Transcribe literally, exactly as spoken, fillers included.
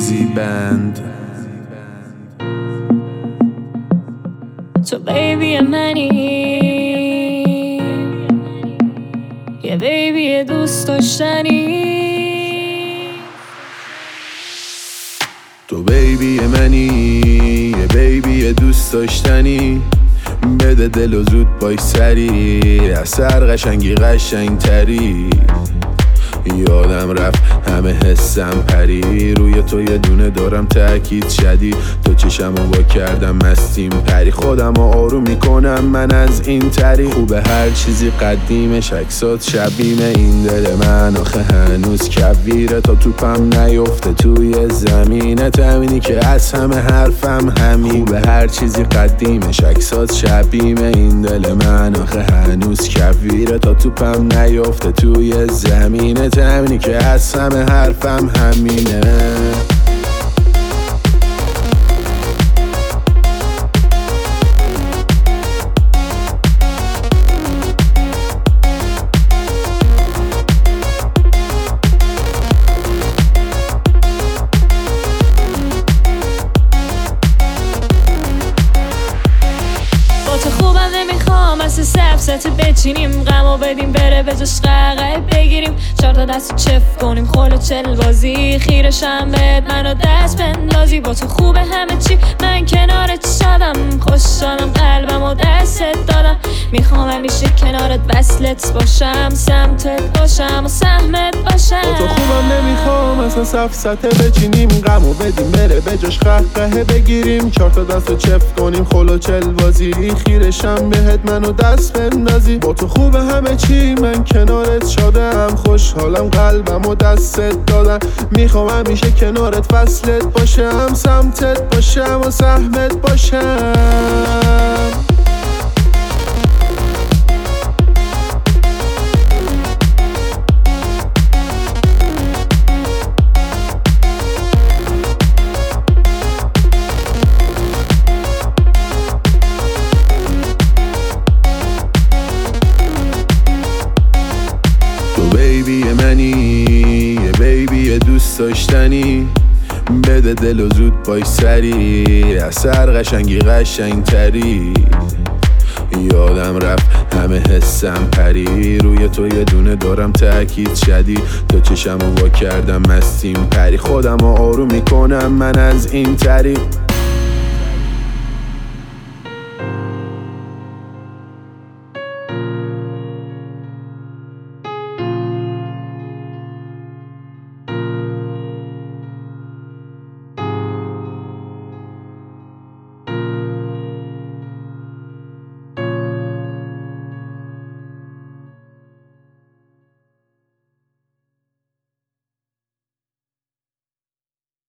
ایزی بند. تو بیبی منی، یه بیبی دوست داشتنی. تو بیبی منی، یه بیبی دوست داشتنی. بده دل و زود بای سری، از سر قشنگی قشنگ تری. یادم رفت همه حسم پری، روی تو یه دونه دارم تأکید شدید. تو چشمو وا کردم مستیم پری، خودم آروم میکنم من از این تری. خوبه هر چیزی قدیمش عکسات شبیه این دل من، آخه هنوز کبیره تا توپم نیفته توی زمینه. تامینی که از همه حرفم همین. خوبه هر چیزی قدیمش عکسات شبیه این دل من، آخه هنوز کبیره تا توپم نیفته توی زمینه. تامینی که از همه حرفم همینه. خوبم نمیخوام مثل سبزت بچینیم، غمو بدیم بره به جاش قهقه بگیریم. چهار تا دستو چف کنیم خل و چل بازی، خیرشم بهت منو دست بندازی. با تو خوبه همه چی، من کنارت شدم، خوشحالم قلبم و دستت دادم. میخوام همیشه کنارت وصلت باشم، سمتت باشم و سهمت باشم. با تو خوبم نمیخوام اصلا سفسته بچینیم، غمو بدیم بره به جاش قهقه بگیریم. چهار تا دستو چف کنیم خل و چل بازی، خیرشم بهت منو دست بندازی. با تو خوبه همه چی، من کنارت شدم، خوشحالم قلبم و دستت دادم. میخوام همیشه کنارت وصلت باشم، سمتت باشم و سهمت باشم. بیبی منی، یه بیبی دوست داشتنی. بده دل و زود بای سری، از سر قشنگی قشنگ تری. یادم رفت همه حسم پری، روی تو یه دونه دارم تأکید شدید. تو چشمو وا کردم مستیم پری، خودم آروم میکنم من از این تری.